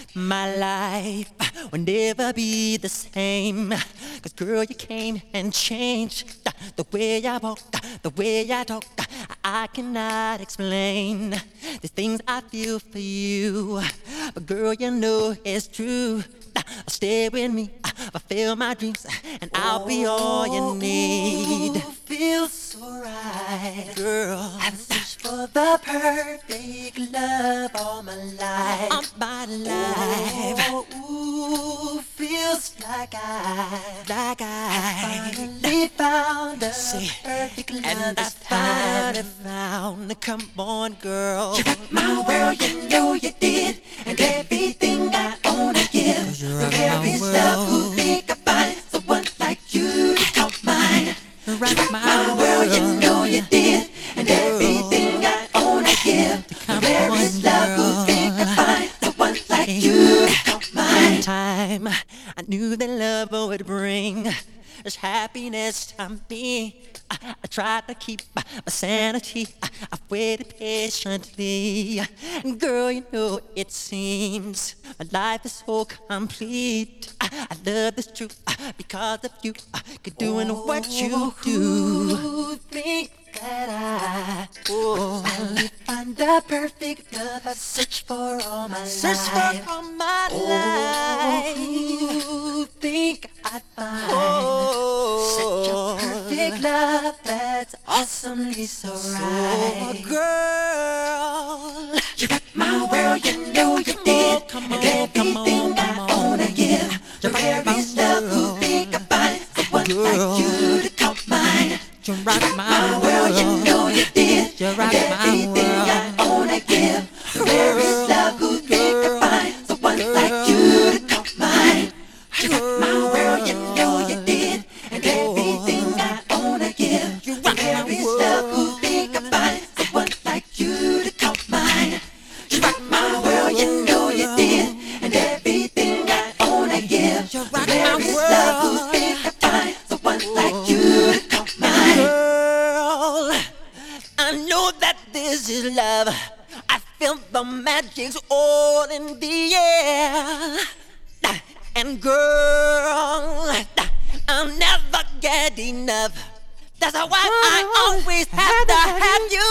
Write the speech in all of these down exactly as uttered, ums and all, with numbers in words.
My life will never be the same. Cause girl, you came and changed the way I walk, the way I talk. I cannot explain the things I feel for you. But girl, you know it's true. Stay with me, fulfill my dreams, and I'll be all you need. Ooh, feels so right, girl. I've searched for the perfect love all my life. All my life. Oh, ooh, feels like I, like I finally found the See, perfect love and I this time. finally found. Come on, girl. You rock my world, you know you did, and everything I own I give. The very love who think I find someone like you to call mine. You rock my, my world, you know you did, and everything I own I give. The very love who think I find someone like you to call mine. Time I knew that love would bring this happiness to me. I, I tried to keep my sanity. I, I waited patiently. And girl, you know it seems my life is so complete. I, I love this truth because of you. Could doing what you do. Think that I Oh, finally find the perfect love I search for all my search life. for all my life. Oh, think I find such a Oh, perfect love that's awesomely so right. girl. You rock my world, you know you did, Come and on, come on, everything come I own I give. The rarest love who think I find someone like you to call mine. You rock my My world, you world. know you did, You and rock my everything world. I own I give. The rarest love who think I find someone like you to call mine. You rock my world, you know you did, and everything I own I give. You The rock my rarest love who world. think I find someone like you to call mine. You rock my world, you know you did, and everything I own I give. You The rock my rarest love who world. think I find someone like you to call mine. Girl, I know that this is love. I feel the magic's all in the air. And girl, I'll never get enough. That's why I always have to have you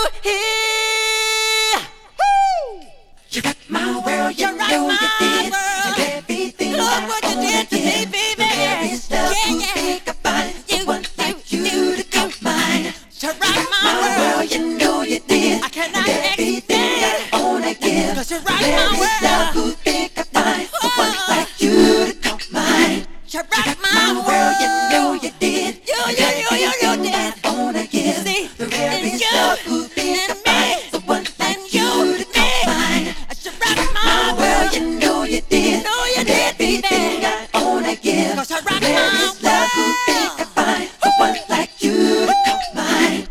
here. Woo! You rock my world, you You rock know my you did, world. and everything Look I what you own I did to me, give. baby. The rarest love Yeah, who yeah. think I find You, someone you, like you, you to call you. mine. You rock my My world. world, you know you did, I cannot and everything I explain. own I give. Cause you The rock my rarest love world. who think I find someone Oh. like you to call mine. You rock My my world, you know world. you did, You, and you, you, you, you everything I did. own I give. See, The and rarest you, love who think I and find me, someone like and you you, to call me. mine. You rock My my world, world. you know you did, Know you and did, baby. everything I own I give. Cause you The rock my rarest love who think I find someone like you to call mine.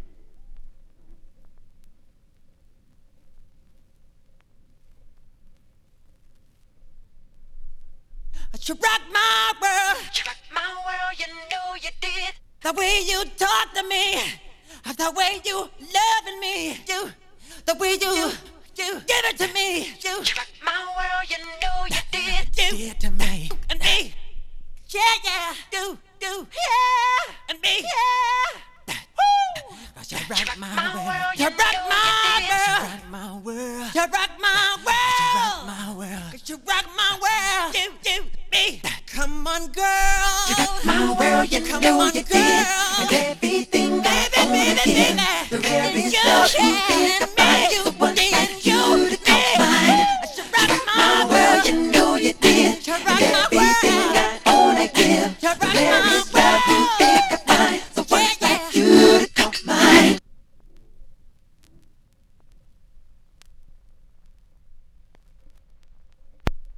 You rock my world. You rock my world, you know you did. The way you talk to me, the way you loving me, you, the way you, you give it to me, you, You rock my world, you know you did. you did to me, and me, yeah, yeah, do, do, yeah, and me, yeah, woo. Cause you rock my world, you rock my world, my world, you rock my world, my world, cause you rock my world, you, you, me, come on, girl, You rock my world, you come know on, you did. girl. And